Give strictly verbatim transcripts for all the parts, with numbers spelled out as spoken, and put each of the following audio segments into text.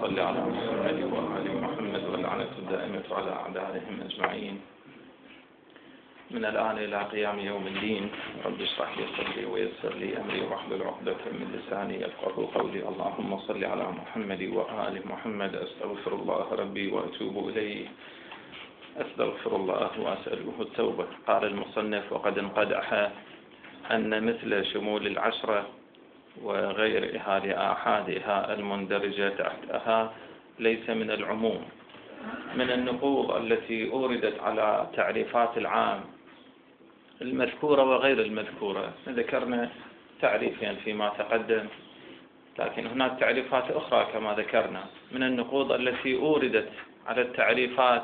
صل على محمد وآل محمد واللعنة الدائمة على أعدائهم أجمعين من الآن إلى قيام يوم الدين. رب اشرح لي صدري ويسر لي أمري واحلل عقدة من لساني يفقهوا قولي. اللهم صل على محمد وآل محمد. أستغفر الله ربي وأتوب إليه. أستغفر الله وأسأله التوبة. قال المصنف: وقد انقدح أن مثل شمول العشرة وغيرها لآحادها المندرجة تحتها ليس من العموم، من النقوض التي أوردت على تعريفات العام المذكورة وغير المذكورة. ذكرنا تعريفين فيما تقدم، لكن هناك تعريفات أخرى كما ذكرنا من النقوض التي أوردت على التعريفات،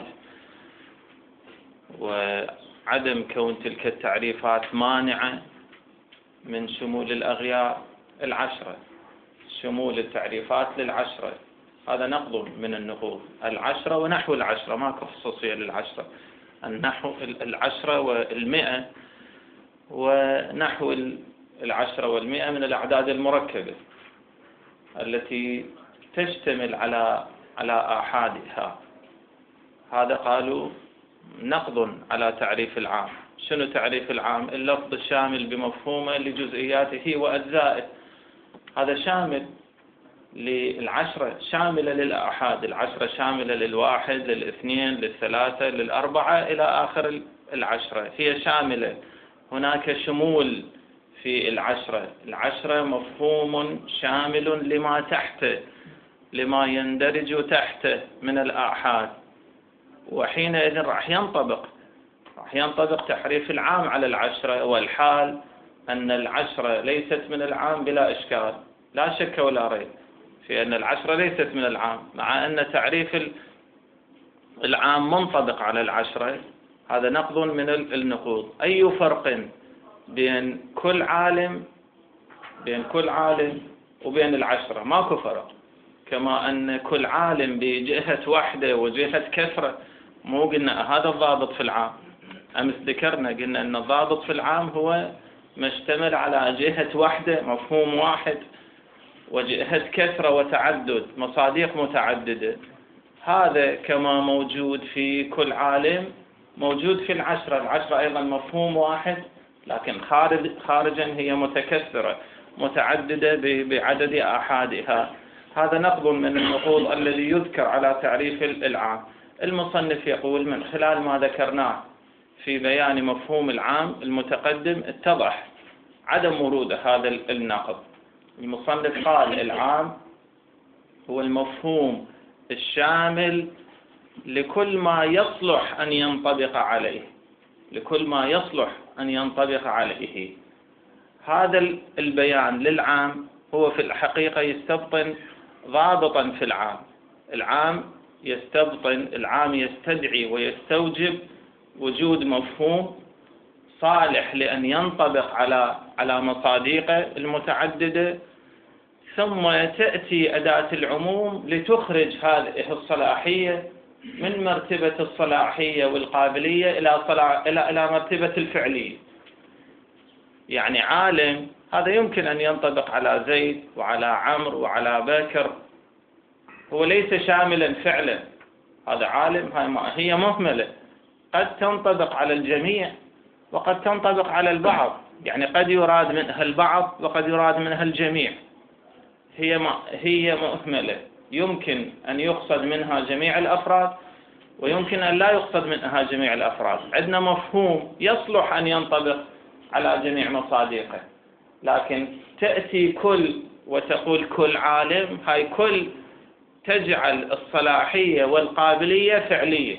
وعدم كون تلك التعريفات مانعة من شمول الأغيار العشرة. شمول التعريفات للعشرة هذا نقض من النقوض. العشرة ونحو العشرة، ما خصوصية للعشرة. النحو العشرة والمئة ونحو العشرة والمئة من الأعداد المركبة التي تشتمل على على آحادها. هذا قالوا نقض على تعريف العام. شنو تعريف العام؟ اللفظ الشامل بمفهومه لجزئياته وأجزائه. هذا شامل للعشرة، شاملة للآحاد. العشرة شاملة للواحد، للاثنين، للثلاثة، للأربعة إلى آخر العشرة، هي شاملة. هناك شمول في العشرة. العشرة مفهوم شامل لما تحته، لما يندرج تحته من الآحاد، وحينئذ راح ينطبق راح ينطبق تعريف العام على العشرة. والحال أن العشرة ليست من العام بلا إشكال، لا شك ولا ريب في أن العشرة ليست من العام، مع أن تعريف العام منطبق على العشرة. هذا نقض من النقوض. أي فرق بين كل عالم بين كل عالم وبين العشرة؟ ماكو فرق. كما أن كل عالم بجهة واحدة وجهة كثرة، مو قلنا هذا الضابط في العام؟ أمس ذكرنا قلنا أن الضابط في العام هو ما اشتمل على جهة واحدة، مفهوم واحد، وجهة كثرة وتعدد، مصاديق متعددة. هذا كما موجود في كل عالم موجود في العشرة. العشرة أيضا مفهوم واحد، لكن خارج خارجا هي متكثرة متعددة بعدد آحادها. هذا نقض من النقوض الذي يذكر على تعريف العام. المصنف يقول: من خلال ما ذكرناه في بيان مفهوم العام المتقدم اتضح عدم ورود هذا النقض. المصنف قال: العام هو المفهوم الشامل لكل ما يصلح أن ينطبق عليه لكل ما يصلح أن ينطبق عليه. هذا البيان للعام هو في الحقيقة يستبطن ضابطا في العام. العام يستبطن العام يستدعي ويستوجب وجود مفهوم صالح لأن ينطبق على على مصاديقه المتعددة، ثم تأتي أداة العموم لتخرج هذه الصلاحية من مرتبة الصلاحية والقابلية إلى إلى إلى مرتبة الفعلية. يعني عالم هذا يمكن أن ينطبق على زيد وعلى عمرو وعلى بكر، هو ليس شاملا فعلا. هذا عالم، هي مهملة، قد تنطبق على الجميع وقد تنطبق على البعض. يعني قد يراد منها البعض وقد يراد منها الجميع. هي هي مهملة، يمكن أن يقصد منها جميع الأفراد ويمكن أن لا يقصد منها جميع الأفراد. عندنا مفهوم يصلح أن ينطبق على جميع مصادقه، لكن تأتي كل وتقول كل عالم، هاي كل تجعل الصلاحية والقابلية فعلية،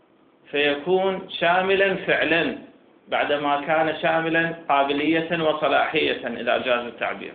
فيكون شاملا فعلا بعدما كان شاملا قابلية وصلاحية إذا جاز التعبير.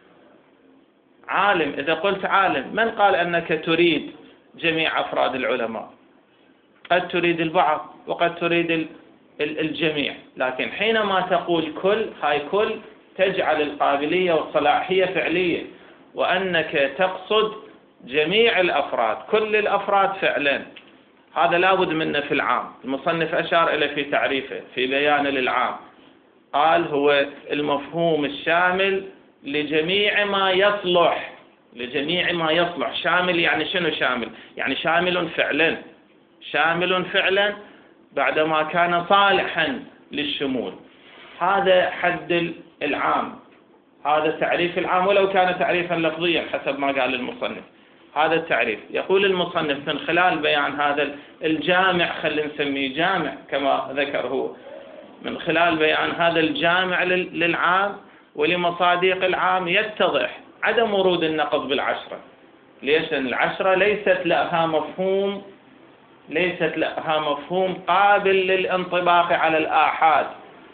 عالم، إذا قلت عالم، من قال أنك تريد جميع أفراد العلماء؟ قد تريد البعض وقد تريد الجميع، لكن حينما تقول كل، هاي كل تجعل القابلية والصلاحية فعلية، وأنك تقصد جميع الأفراد، كل الأفراد فعلا. هذا لابد منه في العام. المصنف أشار إليه في تعريفه في بيان للعام، قال هو المفهوم الشامل لجميع ما يصلح لجميع ما يصلح. شامل يعني شنو شامل؟ يعني شامل فعلا، شامل فعلا بعدما كان صالحا للشمول. هذا حد العام، هذا تعريف العام ولو كان تعريفا لفظيا حسب ما قال المصنف. هذا التعريف. يقول المصنف من خلال بيان هذا الجامع، خلينا نسميه جامع كما ذكر هو، من خلال بيان هذا الجامع للعام ولمصادق العام يتضح عدم ورود النقض بالعشرة. ليش؟ لأن العشرة ليست لها مفهوم، ليست لها مفهوم قابل للانطباق على الآحاد.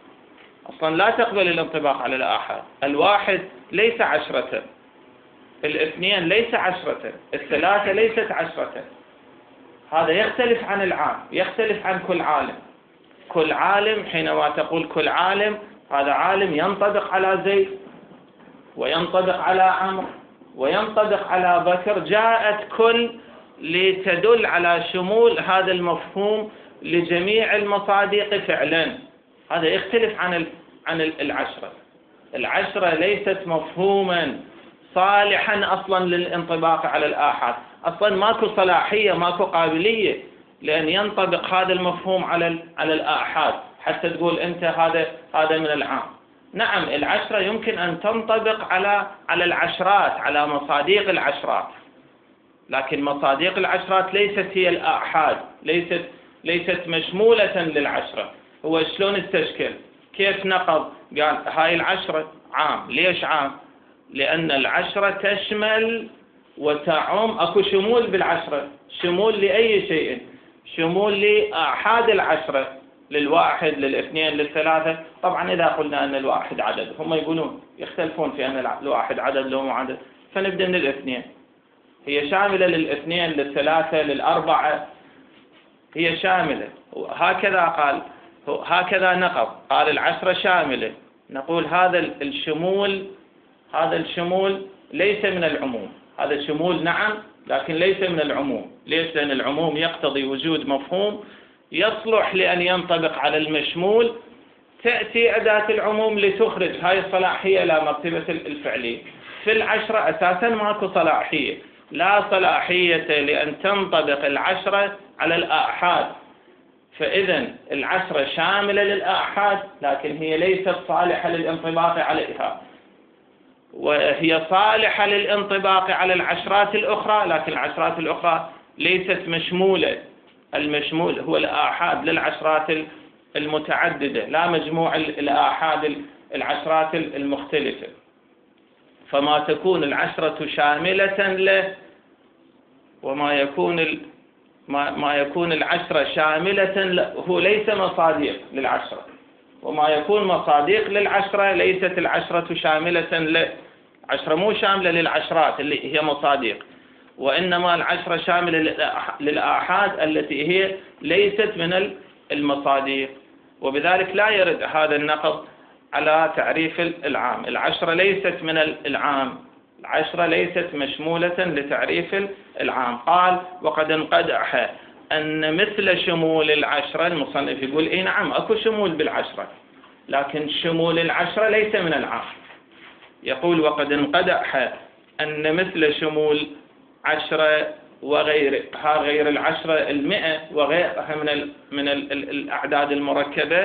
أصلا لا تقبل الانطباق على الآحاد. الواحد ليس عشرة، الاثنين ليس عشرة، الثلاثة ليست عشرة. هذا يختلف عن العام، يختلف عن كل عالم. كل عالم، حينما تقول كل عالم، هذا عالم ينطبق على زيد وينطبق على عمرو وينطبق على بكر. جاءت كل لتدل على شمول هذا المفهوم لجميع المصادق فعلا. هذا يختلف عن عن العشرة. العشرة ليست مفهوما صالحا أصلا للانطباق على الآحاد. أصلا ماكو صلاحية، ماكو قابلية لأن ينطبق هذا المفهوم على على الآحاد حتى تقول أنت هذا هذا من العام. نعم العشرة يمكن أن تنطبق على على العشرات، على مصادق العشرات، لكن مصادق العشرات ليست هي الآحاد، ليست ليست مشمولة للعشرة. هو شلون استشكل؟ كيف نقض؟ قال هاي العشرة عام. ليش عام؟ لأن العشرة تشمل وتعم، أكو شمول بالعشرة. شمول لأي شيء؟ شمول لآحاد العشرة، للواحد، للاثنين، للثلاثة. طبعا إذا قلنا أن الواحد عدد، هم يقولون يختلفون في أن الواحد عدد لو مو عدد، فنبدأ من الاثنين. هي شاملة للاثنين، للثلاثة، للأربعة، هي شاملة. هكذا قال، هكذا نقض، قال العشرة شاملة. نقول هذا الشمول، هذا الشمول ليس من العموم. هذا الشمول نعم لكن ليس من العموم. ليش؟ لأن العموم يقتضي وجود مفهوم يصلح لأن ينطبق على المشمول. تأتي أداة العموم لتخرج هاي الصلاحية إلى مرتبة الفعلية. في العشرة أساسا ماكو صلاحية، لا صلاحية لأن تنطبق العشرة على الآحاد. فإذا العشرة شاملة للآحاد لكن هي ليست صالحة للانطباق عليها، وهي صالحة للانطباق على العشرات الأخرى لكن العشرات الأخرى ليست مشمولة. المشمول هو الآحاد للعشرات المتعددة، لا مجموع الآحاد العشرات المختلفة. فما تكون العشرة شاملة له، وما يكون ما, ما يكون العشرة شاملة له هو ليس مصادق للعشرة، وما يكون مصادق للعشرة ليست العشرة شاملة له. عشرة مو شاملة للعشرات اللي هي مصادق، وإنما العشرة شاملة للآحاد التي هي ليست من المصادق. وبذلك لا يرد هذا النقض على تعريف العام. العشرة ليست من العام، العشرة ليست مشمولة لتعريف العام. قال وقد انقدح أن مثل شمول العشرة، المصنف يقول إيه نعم أكو شمول بالعشرة لكن شمول العشرة ليس من العام. يقول وقد انقدح أن مثل شمول عشرة وغيرها، غير العشرة المئة وغيرها من ال من ال الأعداد المركبة،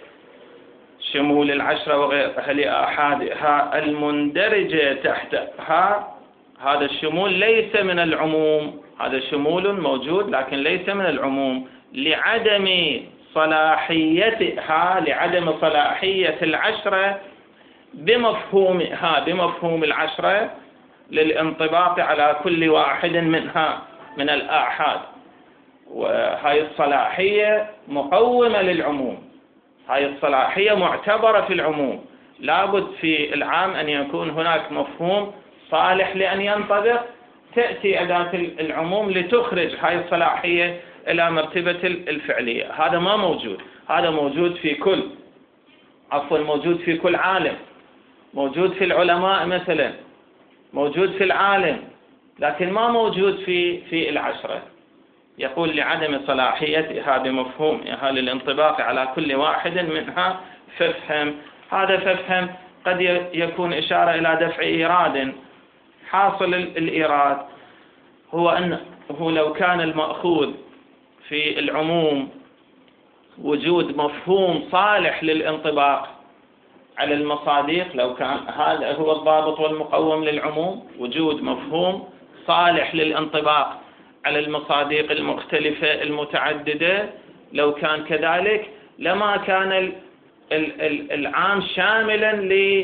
شمول العشرة وغيرها لآحادها المندرجة تحتها، هذا الشمول ليس من العموم. هذا شمول موجود لكن ليس من العموم لعدم صلاحيتها، لعدم صلاحية العشرة بمفهومها، بمفهوم العشرة للانطباق على كل واحد منها من الآحاد. وهذه الصلاحية مقومة للعموم، هذه الصلاحية معتبرة في العموم. لابد في العام أن يكون هناك مفهوم صالح لأن ينطبق، تأتي أداة العموم لتخرج هذه الصلاحية إلى مرتبة الفعلية. هذا ما موجود، هذا موجود في كل عفوا موجود في كل عالم، موجود في العلماء مثلا، موجود في العالم، لكن ما موجود في في العشرة. يقول لعدم صلاحيتها بمفهومها للانطباق على كل واحد منها فافهم. هذا فافهم قد يكون إشارة إلى دفع إيراد حاصل الإيراد هو أنه لو كان المأخوذ في العموم وجود مفهوم صالح للانطباق على المصادق، لو كان هذا هو الضابط والمقوم للعموم، وجود مفهوم صالح للانطباق على المصادق المختلفة المتعددة، لو كان كذلك لما كان العام شاملا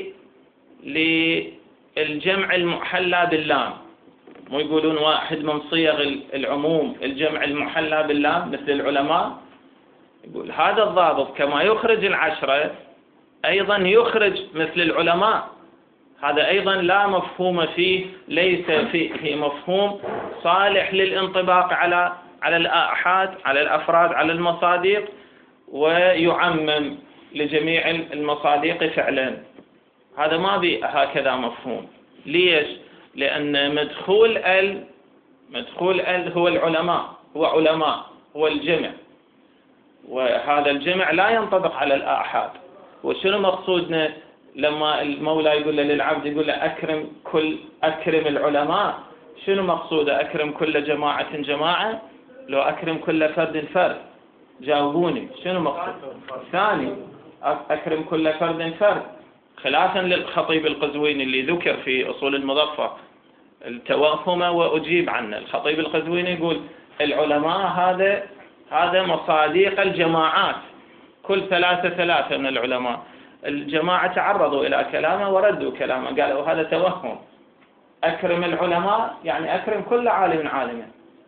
للجمع المحلى باللام. مو يقولون واحد من صيغ العموم الجمع المحلى باللام مثل العلماء، يقول هذا الضابط كما يخرج العشرة أيضا يخرج مثل العلماء، هذا أيضا لا مفهوم فيه، ليس فيه مفهوم صالح للانطباق على على الآحاد، على الأفراد، على المصادق، ويعمم لجميع المصادق فعلا. هذا ما بي هكذا مفهوم. ليش؟ لأن مدخول ال مدخول ال هو العلماء، هو علماء، هو الجمع، وهذا الجمع لا ينطبق على الآحاد. وشنو مقصودنا لما المولى يقول للعبد، يقول له أكرم كل أكرم العلماء؟ شنو مقصوده؟ أكرم كل جماعة جماعة؟ لو أكرم كل فرد فرد؟ جاوبوني شنو مقصود؟ ثاني أكرم كل فرد فرد، خلافا للخطيب القزويني اللي ذكر في أصول المظفر التوهم وأجيب عنه. الخطيب القزويني يقول العلماء هذا هذا مصادق الجماعات، كل ثلاثة ثلاثة من العلماء. الجماعة تعرضوا إلى كلامه وردوا كلامه، قالوا هذا توهم. أكرم العلماء يعني أكرم كل عالم عالما.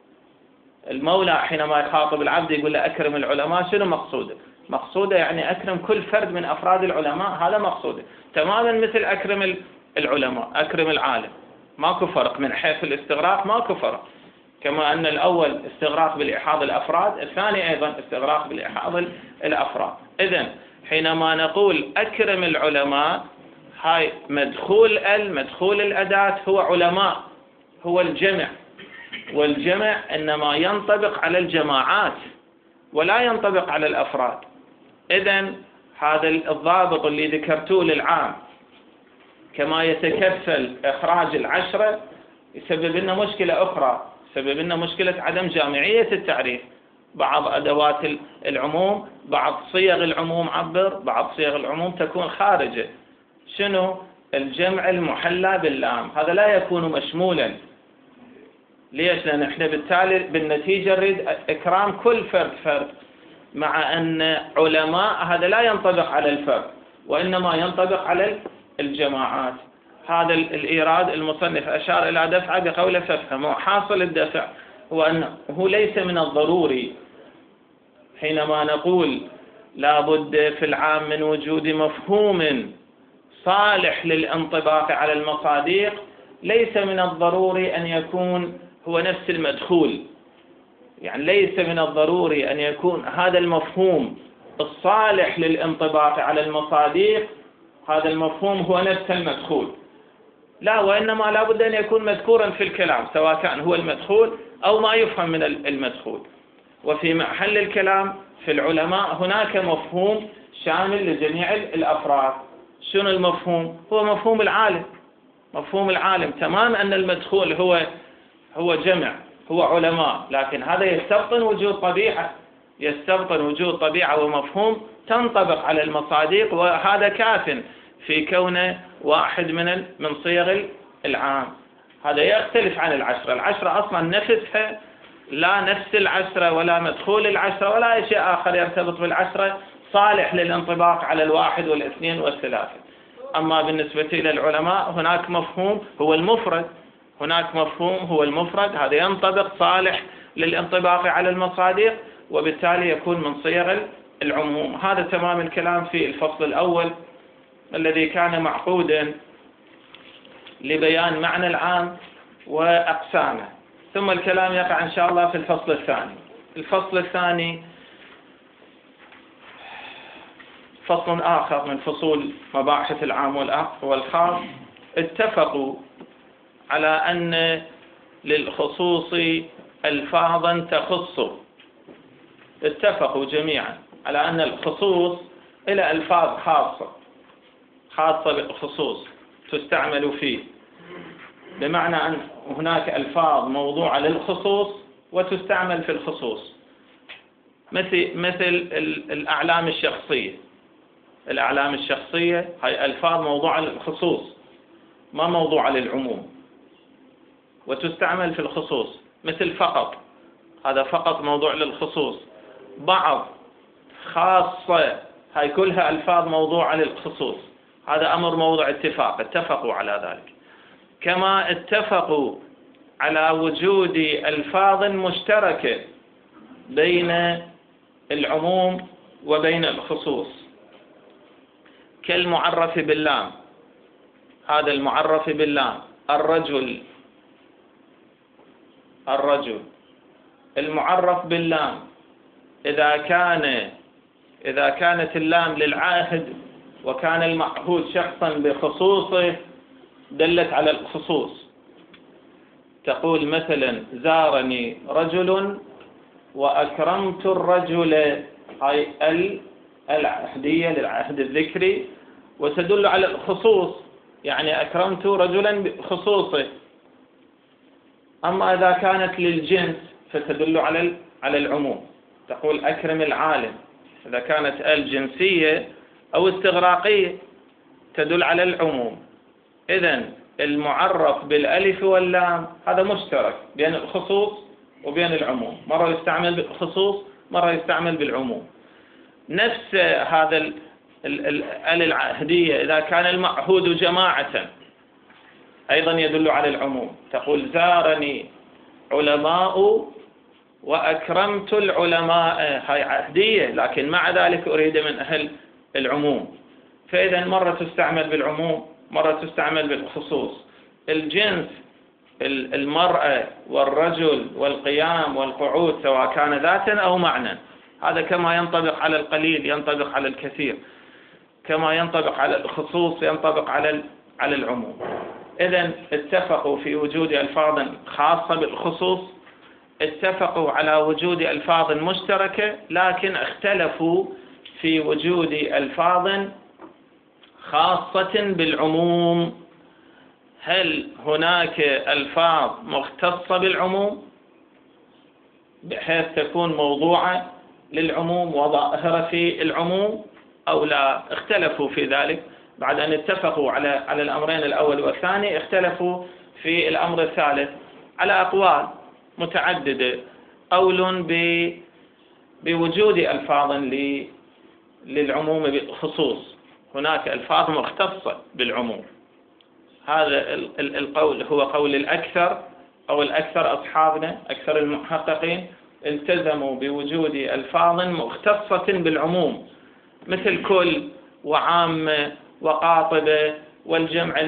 المولى حينما يخاطب العبد يقول له أكرم العلماء، شنو مقصوده؟ مقصوده يعني أكرم كل فرد من أفراد العلماء، هذا مقصوده. تماما مثل أكرم العلماء، أكرم العالم، ماكو فرق من حيث الاستغراق، ماكو فرق. كما أن الأول استغراق بالإحاض الأفراد، الثاني أيضا استغراق بالإحاض الأفراد. إذن حينما نقول أكرم العلماء، هاي مدخول ال مدخول الأداة هو علماء، هو الجمع، والجمع إنما ينطبق على الجماعات ولا ينطبق على الأفراد. إذن هذا الضابط اللي ذكرتوه للعام كما يتكفل إخراج العشرة يسبب لنا مشكلة أخرى، يسبب لنا مشكلة عدم جامعية التعريف. بعض أدوات العموم، بعض صيغ العموم عبر، بعض صيغ العموم تكون خارجة. شنو؟ الجمع المحلى باللام هذا لا يكون مشمولا. ليش؟ لأن احنا بالتالي بالنتيجة نريد إكرام كل فرد فرد، مع أن علماء هذا لا ينطبق على الفرد وإنما ينطبق على الجماعات. هذا الإيراد المصنف أشار إلى دفعه بقوله فافهموا. حاصل الدفع هو أنه ليس من الضروري حينما نقول لا بد في العام من وجود مفهوم صالح للانطباق على المصادق، ليس من الضروري أن يكون هو نفس المدخول. يعني ليس من الضروري أن يكون هذا المفهوم الصالح للانطباق على المصادق هذا المفهوم هو نفس المدخول، لا، وإنما لا بد أن يكون مذكورا في الكلام، سواء كان هو المدخول أو ما يفهم من المدخول. وفي محل الكلام في العلماء هناك مفهوم شامل لجميع الأفراد. شنو المفهوم؟ هو مفهوم العالم، مفهوم العالم. تمام أن المدخول هو هو جمع، هو علماء، لكن هذا يستبطن وجود طبيعة، يستبطن وجود طبيعة ومفهوم تنطبق على المصادق، وهذا كاف في كونه واحد من من صيغ العام. هذا يختلف عن العشرة. العشرة أصلا نفسها لا نفس العشرة ولا مدخول العشرة ولا شيء آخر يرتبط بالعشرة صالح للانطباق على الواحد والاثنين والثلاثة. أما بالنسبة إلى العلماء هناك مفهوم هو المفرد، هناك مفهوم هو المفرد، هذا ينطبق صالح للانطباق على المصادق، وبالتالي يكون من صيغ العموم. هذا تمام الكلام في الفصل الأول الذي كان معقودا لبيان معنى العام وأقسامه. ثم الكلام يقع إن شاء الله في الفصل الثاني. الفصل الثاني فصل آخر من فصول مباحث العام والخاص. اتفقوا على أن للخصوص ألفاظا تخص، اتفقوا جميعا على أن الخصوص إلى ألفاظ خاصة خاصة بالخصوص تستعمل فيه. بمعنى أن هناك ألفاظ موضوعة للخصوص وتستعمل في الخصوص، مثل مثل الأعلام الشخصية. الأعلام الشخصية هي ألفاظ موضوعة للخصوص ما موضوعة للعموم، وتستعمل في الخصوص، مثل فقط، هذا فقط موضوع للخصوص. بعض، خاصة، هاي كلها ألفاظ موضوعة للخصوص. هذا أمر موضوع اتفاق، اتفقوا على ذلك. كما اتفقوا على وجود ألفاظ مشتركة بين العموم وبين الخصوص، كالمعرف باللام. هذا المعرف باللام، الرجل، الرجل المعرف باللام إذا كان إذا كانت اللام للعاهد وكان المعهود شخصا بخصوصه دلت على الخصوص. تقول مثلا زارني رجل وأكرمت الرجل، هاي العهدية للعهد الذكري وتدل على الخصوص، يعني أكرمت رجلا بخصوصه. أما إذا كانت للجنس فتدل على على العموم. تقول أكرم العالم، إذا كانت الجنسية أو استغراقية تدل على العموم. إذن المعرف بالألف واللام هذا مشترك بين الخصوص وبين العموم، مرة يستعمل بالخصوص مرة يستعمل بالعموم. نفس هذا ال العهدية إذا كان المعهود جماعة أيضا يدل على العموم. تقول زارني علماء وأكرمت العلماء، هاي عهدية لكن مع ذلك أريد من أهل العموم. فإذا مرة تستعمل بالعموم مرة تستعمل بالخصوص. الجنس، المرأة والرجل والقيام والقعود سواء كان ذاتا أو معنى، هذا كما ينطبق على القليل ينطبق على الكثير، كما ينطبق على الخصوص ينطبق على على العموم. إذن اتفقوا في وجود ألفاظ خاصة بالخصوص، اتفقوا على وجود ألفاظ مشتركة، لكن اختلفوا في وجود ألفاظ خاصة بالعموم. هل هناك ألفاظ مختصة بالعموم بحيث تكون موضوعة للعموم وظاهرة في العموم أو لا؟ اختلفوا في ذلك. بعد أن اتفقوا على على الأمرين الأول والثاني اختلفوا في الأمر الثالث على أقوال متعددة. قول بوجود ألفاظ للعموم بالخصوص، هناك ألفاظ مختصة بالعموم. هذا القول هو قول الأكثر أو الأكثر أصحابنا، أكثر المحققين التزموا بوجود ألفاظ مختصة بالعموم، مثل كل وعامة وقاطبة والجمع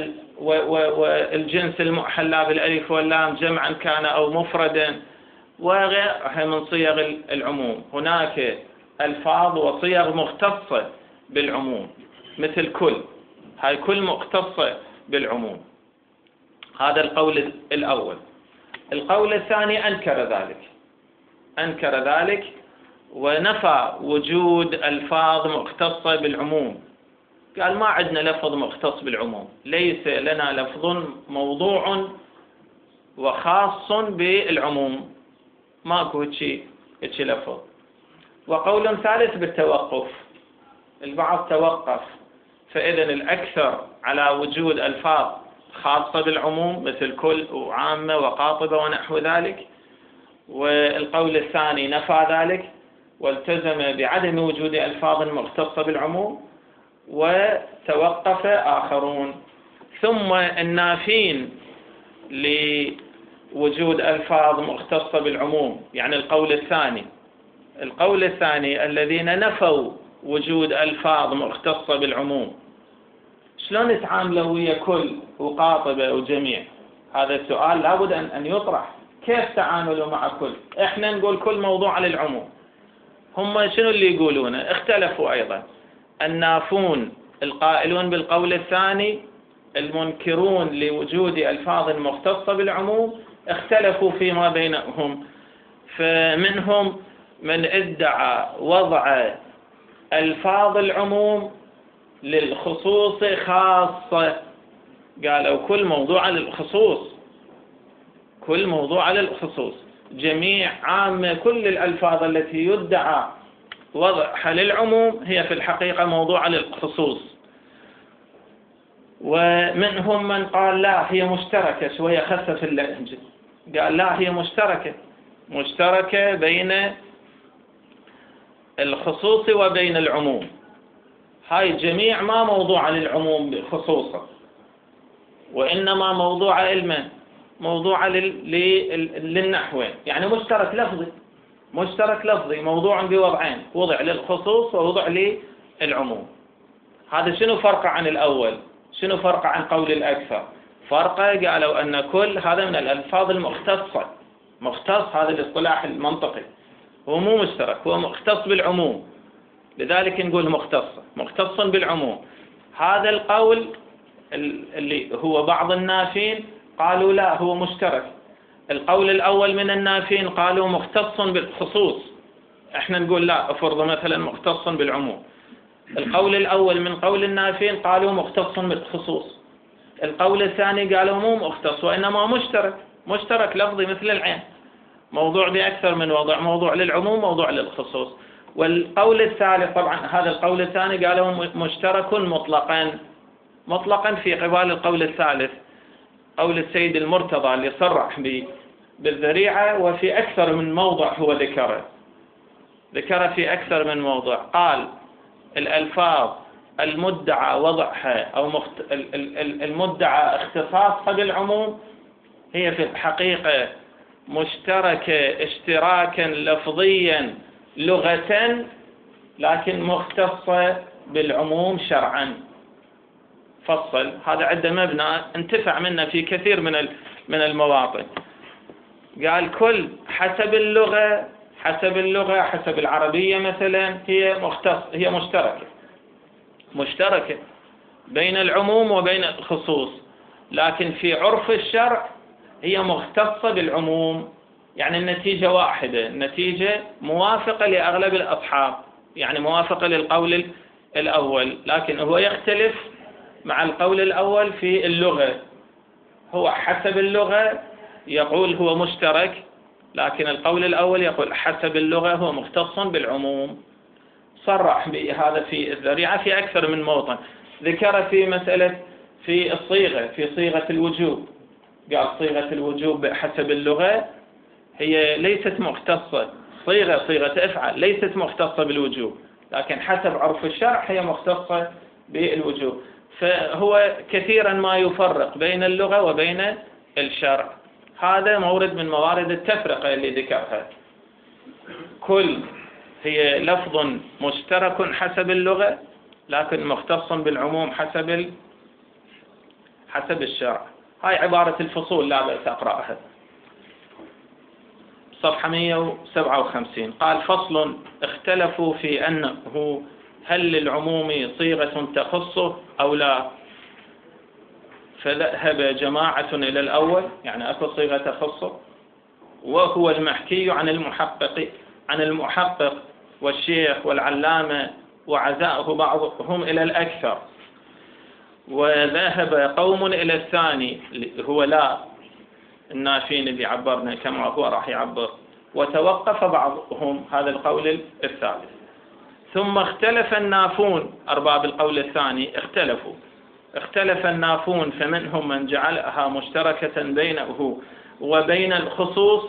والجنس المحلى بالألف واللام جمعا كان أو مفردا وغيرها من صيغ العموم. هناك ألفاظ وصيغ مختصة بالعموم مثل كل، هاي كل مختصة بالعموم. هذا القول الأول. القول الثاني أنكر ذلك، أنكر ذلك ونفى وجود ألفاظ مختصة بالعموم. قال ما عندنا لفظ مختص بالعموم، ليس لنا لفظ موضوع وخاص بالعموم، ماكو هيك هيك لفظ. وقول ثالث بالتوقف، البعض توقف، فإذا الأكثر على وجود ألفاظ خاصة بالعموم مثل كل وعامة وقاطبة ونحو ذلك، والقول الثاني نفى ذلك والتزم بعدم وجود ألفاظ مختصة بالعموم، وتوقف آخرون. ثم النافين لوجود ألفاظ مختصة بالعموم، يعني القول الثاني القول الثاني الذين نفوا وجود ألفاظ مختصة بالعموم، شلون يتعاملوا ويا كل وقاطبة وجميع؟ هذا السؤال لابد أن يطرح. كيف تعاملوا مع كل؟ إحنا نقول كل موضوع للعموم، هم شنو اللي يقولونه؟ اختلفوا أيضا. النافون القائلون بالقول الثاني المنكرون لوجود ألفاظ مختصة بالعموم اختلفوا فيما بينهم، فمنهم من ادعى وضع ألفاظ العموم للخصوص خاصة، قالوا كل موضوع للخصوص كل موضوع للخصوص، جميع عامة كل الألفاظ التي يدعى وضعها للعموم هي في الحقيقة موضوع للخصوص. ومنهم من قال لا هي مشتركة، شوية خفف اللهجة، قال لا هي مشتركة مشتركة بين الخصوص وبين العموم، هاي جميع ما موضوع للعموم خصوصا، وإنما موضوع علما موضوع للنحوين، يعني مشترك لفظي مشترك لفظي موضوع بوضعين، وضع للخصوص ووضع للعموم. هذا شنو فرقه عن الأول؟ شنو فرقه عن قول الأكثر؟ فرقه قالوا أن كل هذا من الألفاظ المختصة، مختص هذا الاصطلاح المنطقي، هو مو مشترك، هو مختص بالعموم، لذلك نقول مختص مختص بالعموم. هذا القول اللي هو بعض النافين قالوا لا هو مشترك. القول الأول من النافين قالوا مختص بالخصوص، احنا نقول لا افرض مثلا مختص بالعموم. القول الأول من قول النافين قالوا مختص بالخصوص. القول الثاني قالوا مو مختص وإنما مشترك، مشترك لفظي مثل العين، موضوع بأكثر من وضع، موضوع للعموم موضوع للخصوص. والقول الثالث طبعا هذا القول الثاني قالوا مشترك مطلقا مطلقا في قبال القول الثالث، قول السيد المرتضى اللي صرح بالذريعة، وفي أكثر من موضع هو ذكره ذكر في أكثر من موضع، قال الألفاظ المدعى وضعها أو مخت... المدعى اختصاصها بالعموم هي في الحقيقة مشتركة اشتراكا لفظيا لغة، لكن مختصة بالعموم شرعا. فصل هذا عنده مبنى انتفع منه في كثير من من المواطن. قال كل حسب اللغة حسب اللغة حسب العربية مثلا هي مختص هي مشتركة مشتركة بين العموم وبين الخصوص، لكن في عرف الشرع هي مختصة بالعموم، يعني النتيجة واحدة، النتيجة موافقة لأغلب الأصحاب، يعني موافقة للقول الأول، لكن هو يختلف مع القول الأول في اللغة. هو حسب اللغة يقول هو مشترك، لكن القول الأول يقول حسب اللغة هو مختص بالعموم. صرح بهذا في الذريعة في أكثر من موطن. ذكر في مسألة في الصيغة في صيغة الوجوب، قال صيغة الوجوب حسب اللغة هي ليست مختصة، صيغة صيغة افعل ليست مختصة بالوجوب، لكن حسب عرف الشرع هي مختصة بالوجوب. فهو كثيرا ما يفرق بين اللغة وبين الشرع. هذا مورد من موارد التفرقة اللي ذكرها. كل هي لفظ مشترك حسب اللغة، لكن مختص بالعموم حسب ال... حسب الشرع. هاي عبارة الفصول لا بأس أقرأها. صفحة مئة وسبعة وخمسين قال فصل اختلفوا في أنه هل للعموم صيغة تخصه أو لا، فذهب جماعة إلى الأول، يعني أكو صيغة تخصه، وهو المحكي عن المحقق عن المحقق والشيخ والعلامة، وعزاءه بعضهم إلى الأكثر. وذهب قوم إلى الثاني هو لا، النافين اللي عبرنا كما هو راح يعبر، وتوقف بعضهم هذا القول الثالث. ثم اختلف النافون، أرباب القول الثاني اختلفوا اختلف النافون فمنهم من جعلها مشتركة بينه وبين الخصوص،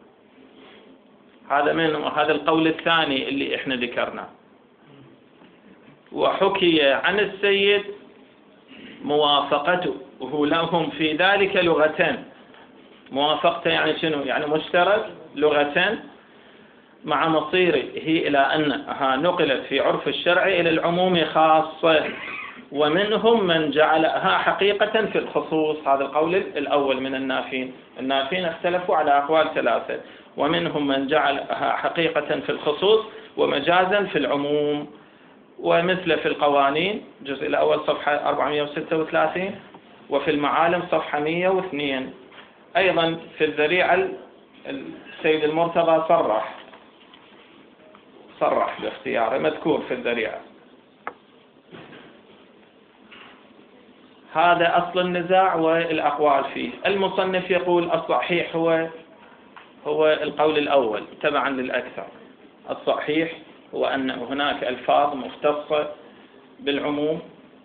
هذا من هذا القول الثاني اللي احنا ذكرناه. وحكي عن السيد موافقته لهم في ذلك لغتان، موافقته يعني شنو؟ يعني مشترك لغة، مع مصيره إلى أنها نقلت في عرف الشرع إلى العموم خاصة. ومنهم من جعلها حقيقة في الخصوص، هذا القول الأول من النافين. النافين اختلفوا على أقوال ثلاثة، ومنهم من جعلها حقيقة في الخصوص ومجازا في العموم. ومثل في القوانين الجزء الأول صفحة أربعمئة وستة وثلاثين، وفي المعالم صفحة مئة واثنين. أيضا في الذريعة السيد المرتضى صرح صرح باختياره، مذكور في الذريعة. هذا أصل النزاع والأقوال فيه. المصنف يقول الصحيح هو هو القول الأول تبعا للأكثر. الصحيح هو أن هناك ألفاظ مختصة بالعموم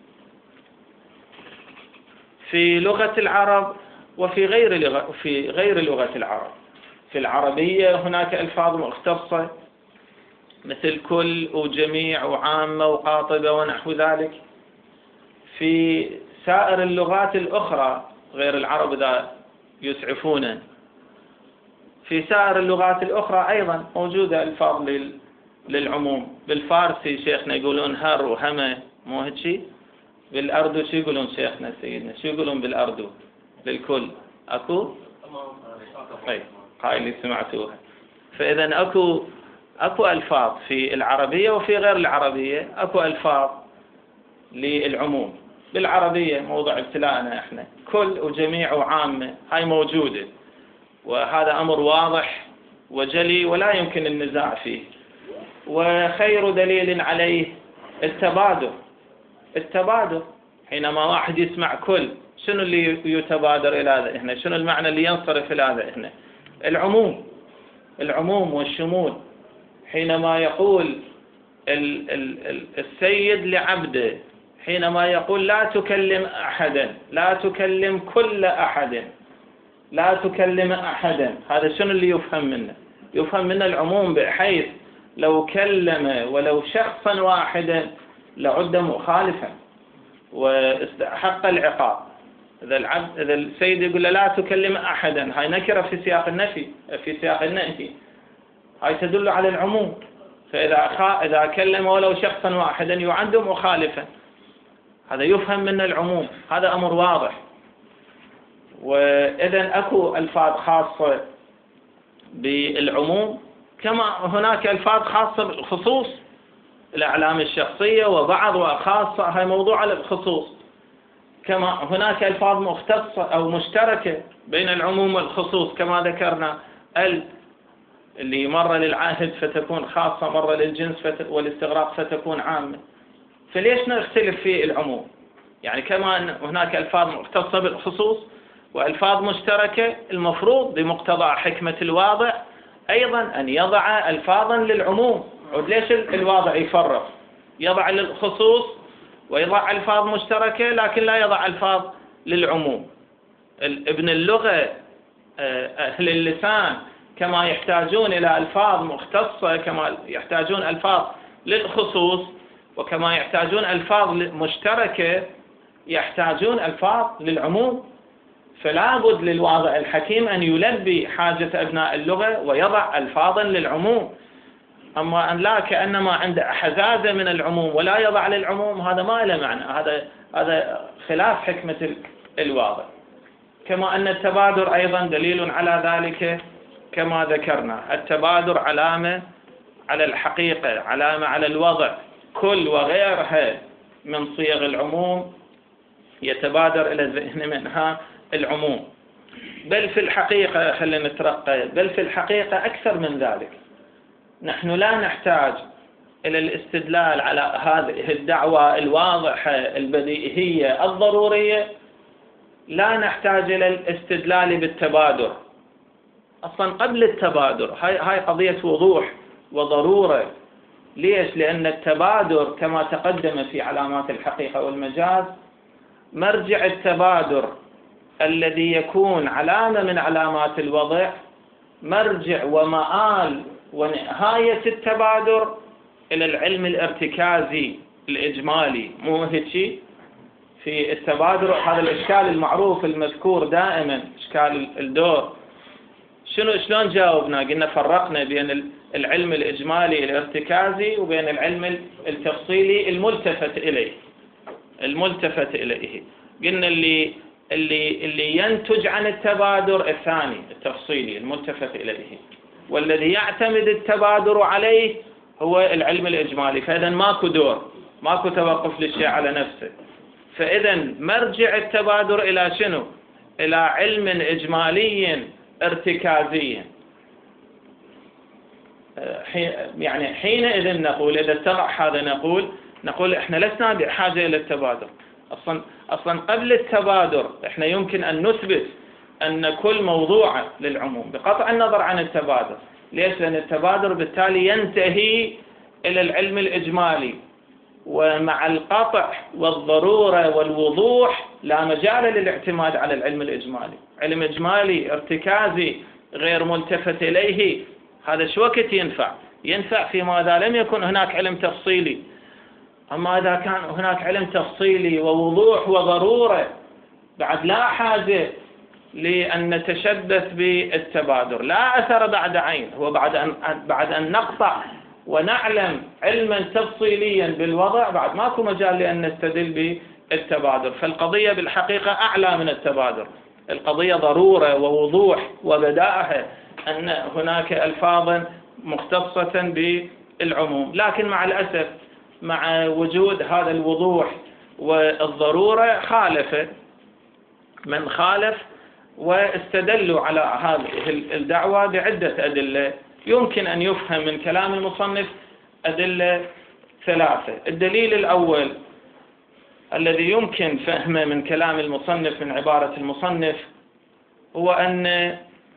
في لغة العرب وفي غير لغة في غير لغة العرب. في العربية هناك ألفاظ مختصة مثل كل وجميع وعامة وقاطبة ونحو ذلك. في سائر اللغات الأخرى غير العرب إذا يسعفون، في سائر اللغات الأخرى أيضا موجودة ألفاظ للعموم. بالفارسي شيخنا يقولون هر وهمة، مو هيك شيء؟ بالأردو شو يقولون شيخنا سيدنا؟ شو يقولون بالأردو للكل؟ أكو؟ طيب هاي اللي سمعتوها. فإذا أكو أكو ألفاظ في العربية وفي غير العربية، أكو ألفاظ للعموم. بالعربية موضوع ابتلاءنا احنا كل وجميع وعامة، هاي موجودة، وهذا أمر واضح وجلي ولا يمكن النزاع فيه. وخير دليل عليه التبادر. التبادر حينما واحد يسمع كل، شنو اللي يتبادر إلى ذهنه؟ شنو المعنى اللي ينصرف إلى ذهنه؟ العموم، العموم والشمول. حينما يقول السيد لعبده، حينما يقول لا تكلم أحدا، لا تكلم كل أحد، لا تكلم أحدا، هذا شنو اللي يفهم منه؟ يفهم منه العموم، بحيث لو كلم ولو شخصا واحدا لعد مخالفا واستحق العقاب. إذا العبد إذا السيد يقول له لا تكلم أحدا، هاي نكرة في سياق النفي، في سياق النهي، هاي تدل على العموم. فإذا خا... إذا كلم ولو شخصا واحدا يعد مخالفا، هذا يفهم من العموم، هذا أمر واضح. وإذا أكو ألفاظ خاصة بالعموم، كما هناك ألفاظ خاصة بالخصوص، الأعلام الشخصية وبعض وخاصة، هاي موضوع الخصوص. كما هناك ألفاظ مختصة أو مشتركة بين العموم والخصوص، كما ذكرنا ال اللي مرة للعهد فتكون خاصة، مرة للجنس فت... والاستغراق فتكون عامة. فليش نختلف في العموم؟ يعني كما أن هناك ألفاظ مختصة بالخصوص وألفاظ مشتركة، المفروض بمقتضى حكمة الواضع أيضا أن يضع ألفاظا للعموم. ليش الواضع يفرق؟ يضع للخصوص ويضع ألفاظ مشتركة لكن لا يضع ألفاظ للعموم. ابن اللغة أهل اللسان كما يحتاجون إلى ألفاظ مختصة، كما يحتاجون ألفاظ للخصوص، وكما يحتاجون ألفاظ مشتركة يحتاجون ألفاظ للعموم. فلا بد للواضع الحكيم أن يلبي حاجة أبناء اللغة ويضع ألفاظا للعموم. أما أن لا كأنما عنده حزازة من العموم ولا يضع للعموم، هذا ما له معنى، هذا هذا خلاف حكمة الواضع. كما أن التبادر أيضا دليل على ذلك، كما ذكرنا التبادر علامة على الحقيقة، علامة على الوضع. كل وغيرها من صيغ العموم يتبادر إلى الذهن منها العموم. بل في الحقيقة، خلينا نترقى، بل في الحقيقة أكثر من ذلك. نحن لا نحتاج إلى الاستدلال على هذه الدعوة الواضحة البديهية الضرورية، لا نحتاج إلى الاستدلال بالتبادر. أصلا قبل التبادر هاي هاي قضية وضوح وضرورة. ليش؟ لأن التبادر كما تقدم في علامات الحقيقة والمجاز، مرجع التبادر الذي يكون علامة من علامات الوضع، مرجع ومآل ونهاية التبادر إلى العلم الارتكازي الإجمالي. مو هيك في التبادر؟ هذا الإشكال المعروف المذكور دائما، إشكال الدور. شنو شلون جاوبنا؟ قلنا فرقنا بين العلم الإجمالي الارتكازي وبين العلم التفصيلي الملتفت إليه. الملتفت إليه قلنا اللي اللي اللي ينتج عن التبادر الثاني التفصيلي الملتفت إليه، والذي يعتمد التبادر عليه هو العلم الإجمالي. فإذا ماكو دور، ماكو توقف للشيء على نفسه. فإذا مرجع التبادر إلى شنو؟ إلى علم إجمالي ارتكازي. يعني حينئذ نقول، إذا اتضح هذا، نقول نقول إحنا لسنا بحاجة إلى التبادر. أصلا أصلا قبل التبادر إحنا يمكن أن نثبت أن كل موضوع للعموم بقطع النظر عن التبادر. ليش؟ لأن التبادر بالتالي ينتهي إلى العلم الإجمالي، ومع القطع والضرورة والوضوح لا مجال للاعتماد على العلم الإجمالي. علم إجمالي ارتكازي غير ملتفت إليه، هذا شو وقت ينفع؟ ينفع فيما إذا لم يكن هناك علم تفصيلي. أما إذا كان هناك علم تفصيلي ووضوح وضرورة بعد لا حاجة لأن نتشبث بالتبادر، لا أثر بعد عين. هو بعد أن بعد أن نقطع ونعلم علما تفصيليا بالوضع بعد ماكو مجال لأن نستدل بالتبادر. فالقضية بالحقيقة أعلى من التبادر، القضية ضرورة ووضوح وبداهة أن هناك ألفاظا مختصة بالعموم. لكن مع الأسف مع وجود هذا الوضوح والضرورة خالف من خالف، واستدلوا على هذه الدعوة بعدة أدلة. يمكن أن يفهم من كلام المصنف أدلة ثلاثة. الدليل الأول الذي يمكن فهمه من كلام المصنف، من عبارة المصنف، هو أن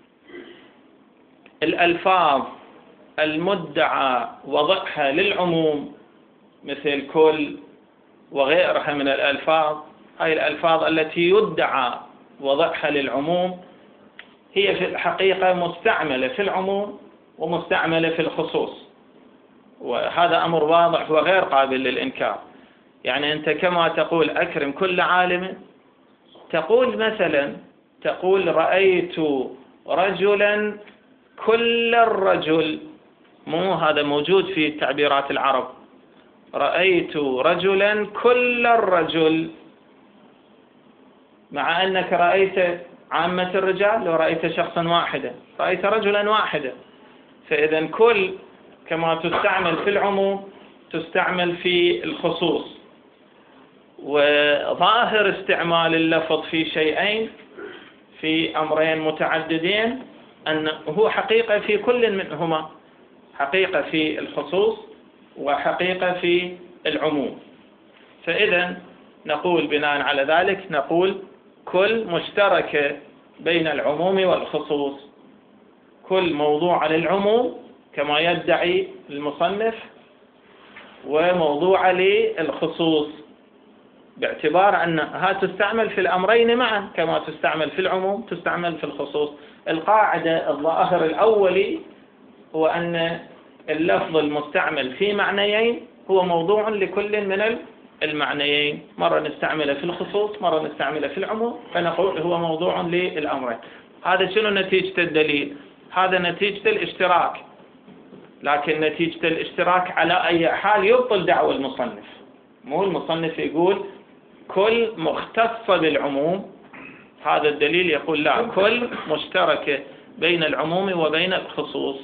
الألفاظ المدعى وضعها للعموم مثل كل وغيرها من الألفاظ، هاي الألفاظ التي يدعى وضعها للعموم هي في الحقيقة مستعملة في العموم ومستعملة في الخصوص، وهذا أمر واضح وغير قابل للإنكار. يعني أنت كما تقول أكرم كل عالم، تقول مثلا تقول رأيت رجلا كل الرجل، مو هذا موجود في تعبيرات العرب، رأيت رجلا كل الرجل، مع أنك رأيت عامة الرجال، لو رأيت شخصا واحدا رأيت رجلا واحدا. فإذا كل كما تستعمل في العموم تستعمل في الخصوص. وظاهر استعمال اللفظ في شيئين في أمرين متعددين أنه حقيقة في كل منهما، حقيقة في الخصوص وحقيقة في العموم. فإذا نقول بناء على ذلك نقول كل مشتركة بين العموم والخصوص، كل موضوع للعموم كما يدعي المصنف، وموضوع للخصوص، باعتبار أنها تستعمل في الأمرين معا، كما تستعمل في العموم تستعمل في الخصوص. القاعدة الظاهر الأولي هو أن اللفظ المستعمل في معنيين هو موضوع لكل من المعنيين، مرة نستعمله في الخصوص مرة نستعمله في العموم، فنقول هو موضوع للأمرين. هذا شنو نتيجة الدليل؟ هذا نتيجة الاشتراك، لكن نتيجة الاشتراك على أي حال يبطل دعوى المصنف. مو المصنف يقول كل مختصة بالعموم، هذا الدليل يقول لا، كل مشتركة بين العموم وبين الخصوص،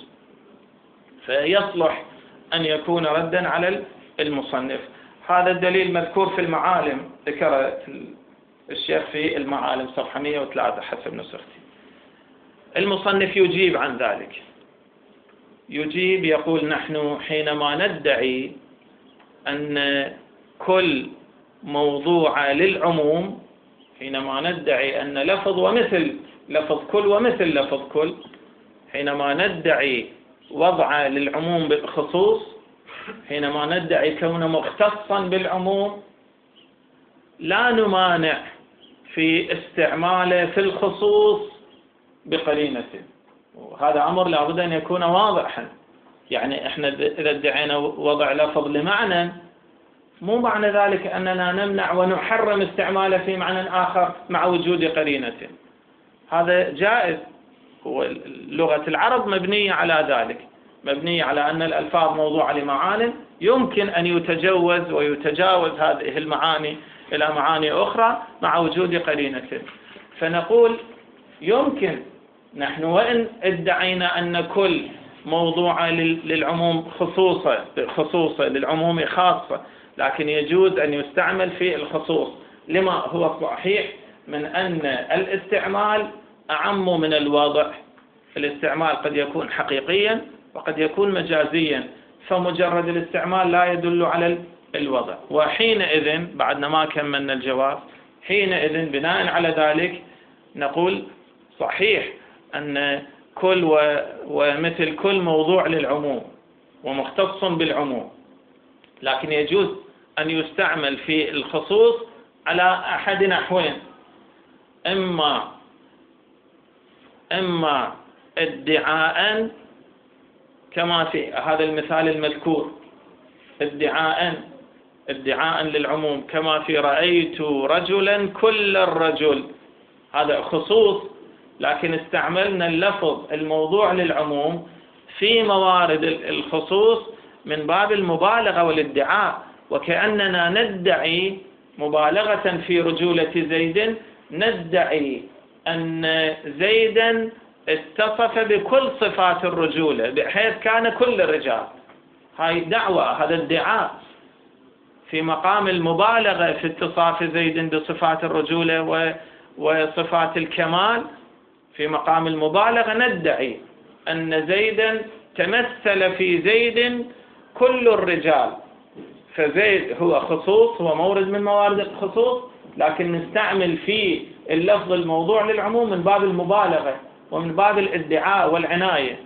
فيصلح أن يكون ردا على المصنف. هذا الدليل مذكور في المعالم، ذكر الشيخ في المعالم صفحة مئة وثلاثة حسب نسختي. المصنف يجيب عن ذلك، يجيب يقول نحن حينما ندعي أن كل موضوع للعموم، حينما ندعي أن لفظ ومثل لفظ كل ومثل لفظ كل، حينما ندعي وضع للعموم بالخصوص، حينما ندعي كونه مختصا بالعموم، لا نمانع في استعماله في الخصوص بقرينة. وهذا أمر لابد أن يكون واضحا. يعني احنا إذا ادعينا وضع لفظ لمعنى، مو معنى ذلك أننا نمنع ونحرم استعماله في معنى آخر مع وجود قرينة. هذا جائز، لغة العرب مبنية على ذلك، مبنية على أن الألفاظ موضوعة لمعان، يمكن أن يتجوز ويتجاوز هذه المعاني إلى معاني أخرى مع وجود قرينة. فنقول يمكن نحن وإن ادعينا أن كل موضوع للعموم خصوصة خصوصة للعموم خاصة، لكن يجوز أن يستعمل في الخصوص لما هو صحيح من أن الاستعمال أعم من الوضع. الاستعمال قد يكون حقيقيا وقد يكون مجازيا، فمجرد الاستعمال لا يدل على الوضع. وحينئذ بعدنا ما كملنا الجواب، حينئذ بناء على ذلك نقول صحيح أن كل ومثل كل موضوع للعموم ومختص بالعموم، لكن يجوز أن يستعمل في الخصوص على أحد نحوين: إما إما ادعاء كما في هذا المثال المذكور، ادعاء ادعاء للعموم كما في رأيت رجلا كل الرجل، هذا خصوص، لكن استعملنا اللفظ الموضوع للعموم في موارد الخصوص من باب المبالغة والادعاء، وكأننا ندعي مبالغة في رجولة زيد، ندعي أن زيدا اتصف بكل صفات الرجولة بحيث كان كل الرجال. هاي دعوة، هذا ادعاء في مقام المبالغة في اتصاف زيد بصفات الرجولة وصفات الكمال. في مقام المبالغة ندعي أن زيدا تمثل في زيد كل الرجال، فزيد هو خصوص، هو مورد من موارد الخصوص، لكن نستعمل فيه اللفظ الموضوع للعموم من باب المبالغة ومن باب الادعاء والعناية.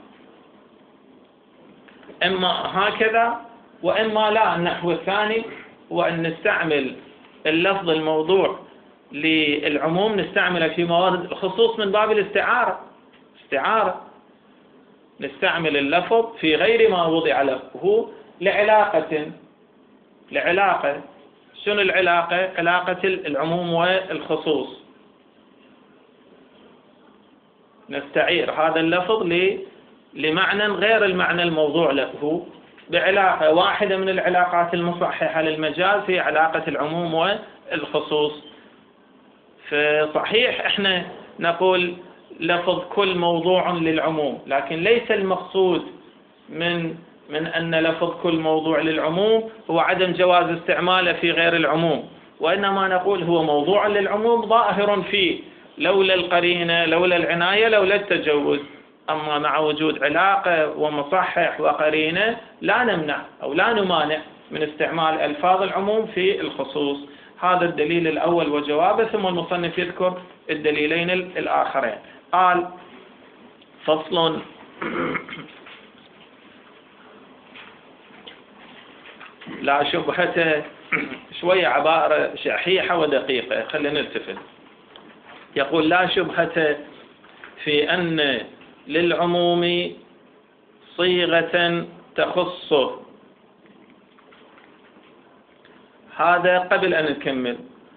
إما هكذا وإما لا. النحو الثاني هو أن نستعمل اللفظ الموضوع للعموم نستعمله في موارد الخصوص من باب الاستعارة، استعارة، نستعمل اللفظ في غير ما وضع له لعلاقة لعلاقة شنو العلاقة؟ علاقة العموم والخصوص. نستعير هذا اللفظ لمعنى غير المعنى الموضوع له بعلاقة واحدة من العلاقات المصححة للمجاز في علاقة العموم والخصوص. فصحيح احنا نقول لفظ كل موضوع للعموم، لكن ليس المقصود من من أن لفظ كل موضوع للعموم هو عدم جواز استعماله في غير العموم، وإنما نقول هو موضوع للعموم ظاهر فيه لولا القرينة، لولا العناية، لولا التجوز. أما مع وجود علاقة ومصحح وقرينة لا نمنع أو لا نمانع من استعمال ألفاظ العموم في الخصوص. هذا الدليل الأول وجوابه، ثم المصنف يذكر الدليلين الآخرين. قال: فصل. لا شبهة، شوية عبارة شحيحة ودقيقة، خلينا نلتفت. يقول: لا شبهة في أن للعموم صيغة تخصه. هذا قبل أن نكمل.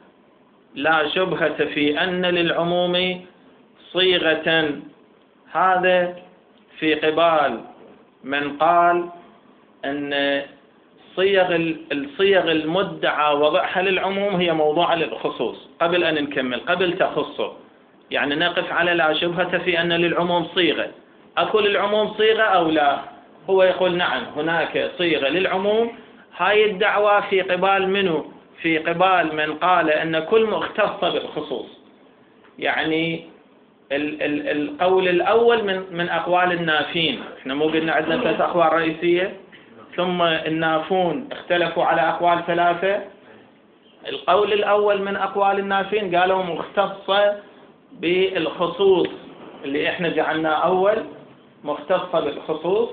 لا شبهة في أن للعموم صيغة، هذا في قبال من قال أن صيغ الصيغ المدعى وضعها للعموم هي موضوعة للخصوص. قبل أن نكمل، قبل تخصه، يعني نقف على لا شبهة في أن للعموم صيغة. أكو للعموم صيغة أو لا؟ هو يقول نعم، هناك صيغة للعموم. هاي الدعوة في قبال منه؟ في قبال من قال أن كل مختص بالخصوص. يعني ال ال القول الأول من من أقوال النافين. احنا مو قلنا عندنا ثلاث أقوال رئيسية، ثم النافون اختلفوا على أقوال ثلاثة. القول الأول من أقوال النافين قالوا مختصة بالخصوص، اللي احنا جعلناه أول، مختصة بالخصوص،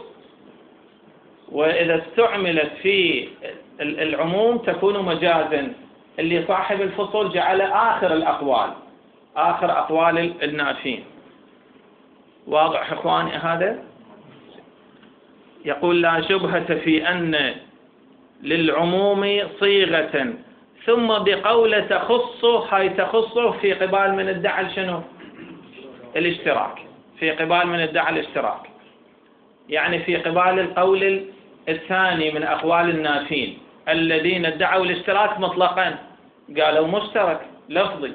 وإذا استعملت في العموم تكون مجازا. اللي صاحب الفصول جعل آخر الأقوال، آخر أقوال النافين. واضح إخواني هذا؟ يقول: لا شبهة في أن للعموم صيغة، ثم بقول تخصه. هاي تخصه في قبال من ادعى شنو؟ الاشتراك. في قبال من ادعى الاشتراك، يعني في قبال القول الثاني من أقوال النافين الذين ادعوا الاشتراك مطلقا، قالوا مشترك لفظي.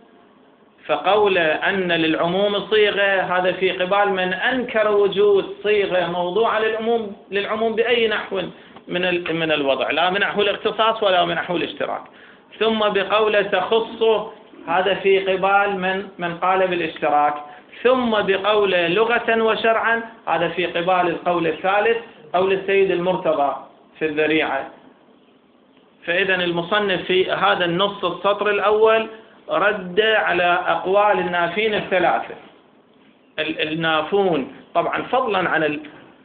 فقول أن للعموم صيغة هذا في قبال من أنكر وجود صيغة موضوعة للعموم للعموم بأي نحو من من الوضع، لا من نحو الاختصاص ولا من نحو الاشتراك. ثم بقول تخصه هذا في قبال من من قال بالاشتراك. ثم بقول لغة وشرعا هذا في قبال القول الثالث، قول السيد المرتضى في الذريعة. فإذا المصنف في هذا النص السطر الأول رد على أقوال النافين الثلاثة. النافون طبعا فضلا عن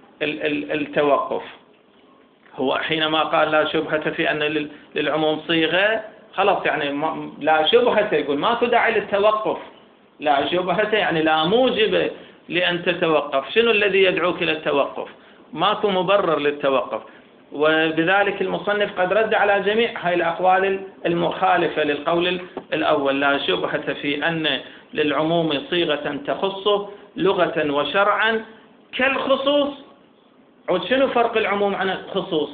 التوقف، هو حينما قال لا شبهة في أن للعموم صيغة، خلاص يعني لا شبهة، يقول ماكو داعي للتوقف. لا شبهة يعني لا موجب لأن تتوقف. شنو الذي يدعوك إلى التوقف؟ ماكو مبرر للتوقف. وبذلك المصنف قد رد على جميع هاي الأقوال المخالفة للقول الأول، لا شبهة في أن للعموم صيغة تخصه لغة وشرعا كالخصوص. عود شنو فرق العموم عن الخصوص؟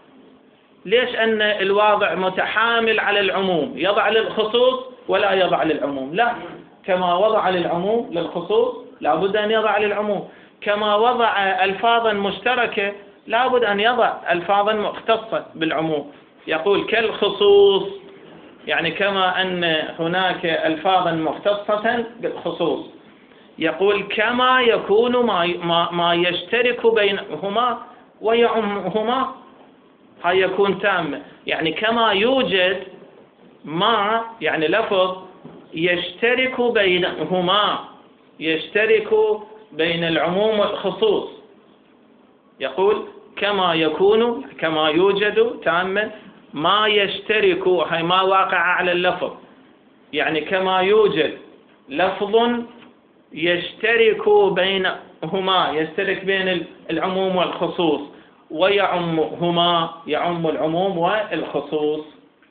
ليش أن الواضع متحامل على العموم يضع للخصوص ولا يضع للعموم؟ لا، كما وضع للعموم للخصوص لا بد أن يضع للعموم، كما وضع ألفاظا مشتركة لا بد أن يضع ألفاظا مختصة بالعموم. يقول كالخصوص، يعني كما أن هناك ألفاظا مختصة بالخصوص. يقول كما يكون ما ما يشترك بينهما ويعمهما، هاي يكون تام، يعني كما يوجد ما يعني لفظ يشترك بينهما، يشترك بين العموم والخصوص. يقول كما يكون كما يوجد تاما ما يشترك، هاي ما واقع على اللفظ، يعني كما يوجد لفظ يشترك بينهما، يشترك بين العموم والخصوص، ويعمهما، يعم العموم والخصوص.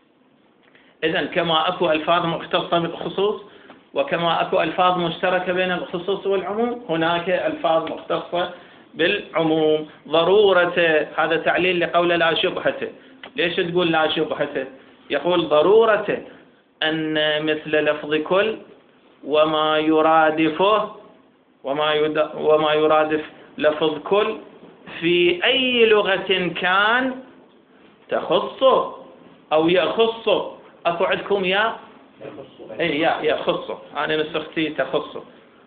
إذن كما أكو ألفاظ مختصة بالخصوص وكما أكو ألفاظ مشتركة بين الخصوص والعموم، هناك ألفاظ مختصة بالعموم. ضرورة، هذا تعليل لقول لا شبهة. ليش تقول لا شبهة؟ يقول ضرورة أن مثل لفظ كل وما يرادفه وما وما يرادف لفظ كل في أي لغة كان تخصه أو يخصه. أكو عندكم يا أي يا يخصه، أنا نسختي تخصه.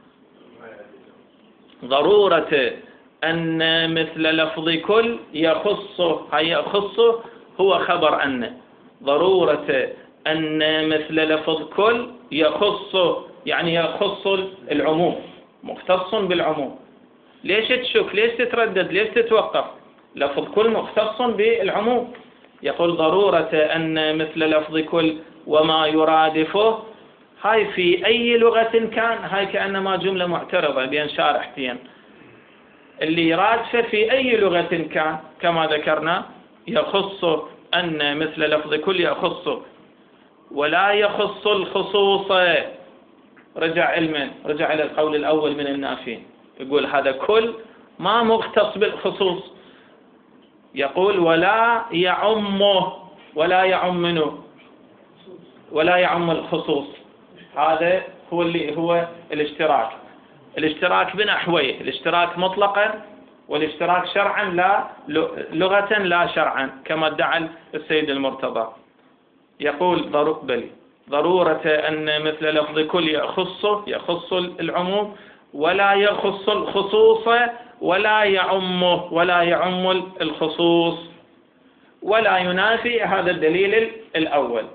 ضرورة أن مثل لفظ كل يخصه، هي يخصه هو خبر أن. ضرورة أن مثل لفظ كل يخصه يعني يخص العموم، مختص بالعموم. ليش تشك؟ ليش تتردد؟ ليش تتوقف؟ لفظ كل مختص بالعموم. يقول ضرورة أن مثل لفظ كل وما يرادفه، هاي في أي لغة كان، هاي كأنما جملة معترضة بين شارحتين. اللي يرادفه في أي لغة كان كما ذكرنا يخص أن مثل لفظ كل يخص ولا يخص الخصوص. رجع علما، رجع إلى القول الأول من النافين، يقول هذا كل ما مختص بالخصوص. يقول ولا يعمه، ولا يعم منه، ولا يعم الخصوص. هذا هو اللي هو الاشتراك. الاشتراك بنحويه، الاشتراك مطلقا والاشتراك شرعا لا لغة لا شرعا كما ادعى السيد المرتضى. يقول بل ضرورة أن مثل لفظ كل يخصه، يخص العموم ولا يخص الخصوص ولا يعمه، ولا يعم الخصوص، ولا ينافي هذا الدليل الأول.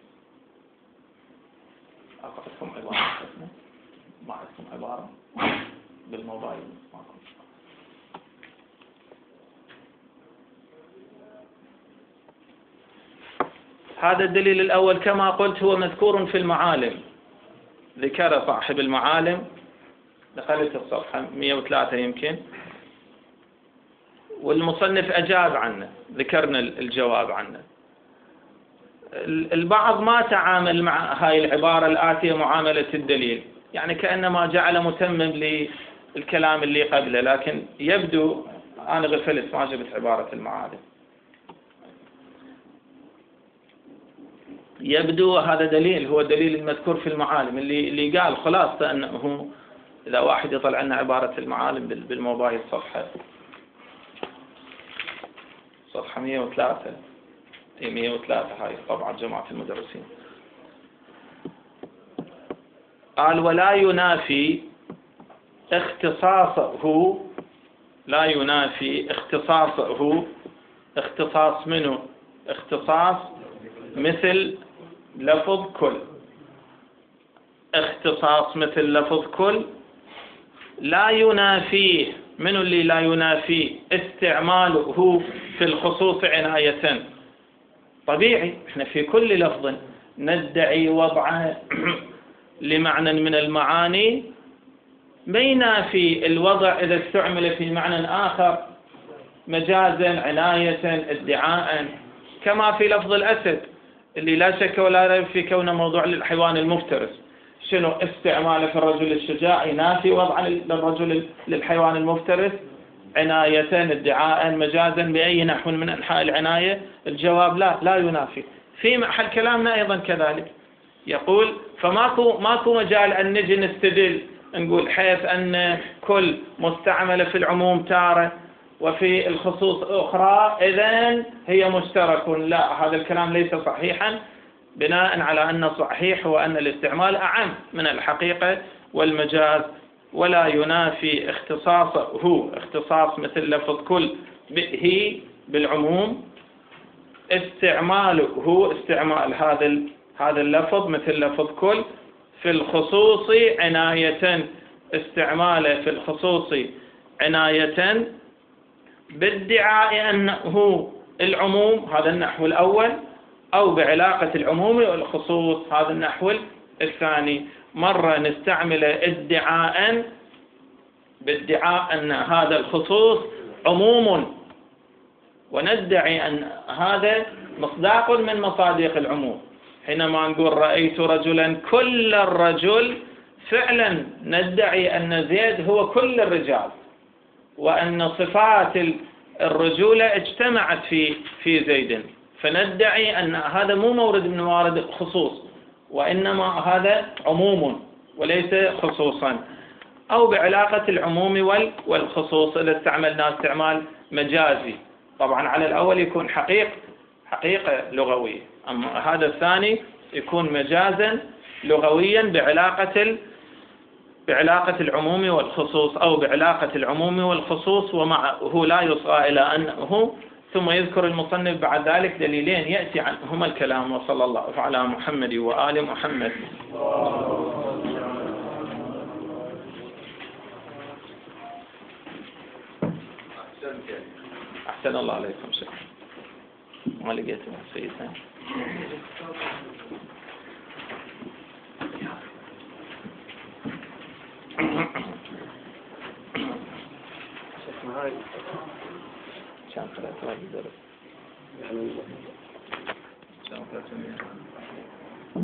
أقرأكم عبارة، ما عندكم عبارة بالموبايل؟ هذا الدليل الأول كما قلت هو مذكور في المعالم، ذكر صاحب المعالم، دخلت الصفحة مئة وثلاثة يمكن، والمصنف أجاب عنه، ذكرنا الجواب عنه. البعض ما تعامل مع هاي العبارة الآتية معاملة الدليل، يعني كأنما جعل متمم للكلام اللي قبله، لكن يبدو أنا غفلت ما جبت عبارة المعالم. يبدو هذا دليل، هو دليل المذكور في المعالم اللي اللي قال خلاصة أنه إذا واحد يطلع لنا عبارة المعالم بالموبايل صفحة صفحة مئة وثلاثة، هي مئة وثلاثة هاي طبعا جماعة المدرسين. قال ولا ينافي اختصاصه، لا ينافي اختصاصه، اختصاص منه اختصاص مثل لفظ كل. اختصاص مثل لفظ كل لا ينافيه، من اللي لا ينافيه؟ استعماله في الخصوص عناية. طبيعي احنا في كل لفظ ندعي وضعه لمعنى من المعاني، ما ينافي الوضع إذا استعمل في معنى آخر مجازا، عناية، ادعاء، كما في لفظ الأسد اللي لا شك ولا ريب في كونه موضوع للحيوان المفترس. شنو استعماله في الرجل الشجاع ينافي وضع للرجل للحيوان المفترس؟ عناية، ادعاء، مجازا، بأي نحو من أنحاء العناية؟ الجواب لا، لا ينافي. في محل كلامنا أيضا كذلك يقول فماكو ماكو مجال أن نجي نستدل نقول حيث أن كل مستعملة في العموم تارة وفي الخصوص أخرى إذن هي مشترك. لا، هذا الكلام ليس صحيحا، بناء على أن صحيح هو أن الاستعمال أعم من الحقيقة والمجاز، ولا ينافي اختصاصه هو اختصاص مثل لفظ كل به بالعموم، استعماله هو استعمال هذا هذا اللفظ مثل لفظ كل في الخصوص عناية، استعماله في الخصوص عناية بادعاء أنه العموم، هذا النحو الأول، أو بعلاقة العموم والخصوص، هذا النحو الثاني. مرة نستعمل ادعاء بادعاء أن هذا الخصوص عموم، وندعي أن هذا مصداق من مصادق العموم. حينما نقول رأيت رجلا كل الرجل، فعلا ندعي أن زيد هو كل الرجال، وأن صفات الرجولة اجتمعت في في زيد، فندعي أن هذا مو مورد من موارد الخصوص، وإنما هذا عموم وليس خصوصا. أو بعلاقة العموم والخصوص إذا استعملنا استعمال مجازي، طبعا على الأول يكون حقيق حقيقة لغوية، أما هذا الثاني يكون مجازا لغويا بعلاقة بعلاقة العموم والخصوص، أو بعلاقة العموم والخصوص ومعه لا يصغى إلى أنه. ثم يذكر المصنف بعد ذلك دليلين يأتي عنهما الكلام. وصلى الله على محمد وآل محمد. أحسن الله عليكم. شكرا. ما لقيته سيدنا. كان ثلاثة درس. كان ثلاثة